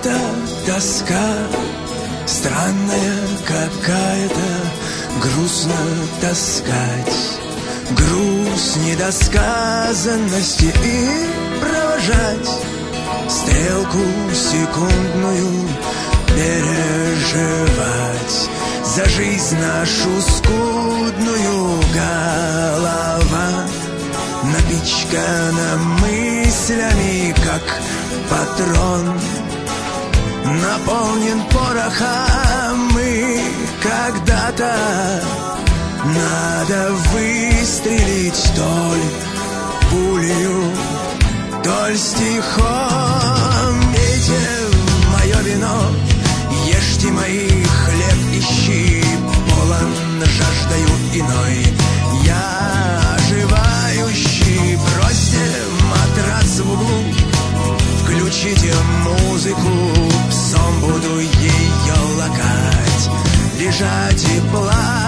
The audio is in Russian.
эта тоска странная какая-то, грустно таскать груз недосказанности и провожать стрелку секундную, переживать за жизнь нашу скудную. Голова напичкана мыслями, как патрон наполнен порохом. Мы когда-то надо выстрелить то ли пулью, то ли стихом. Пейте мое вино, ешьте мои хлеб и щи, полон жаждою иной я оживающий. Бросьте матрас в углу, включите музыку, сон буду ее лакать, лежать и плакать.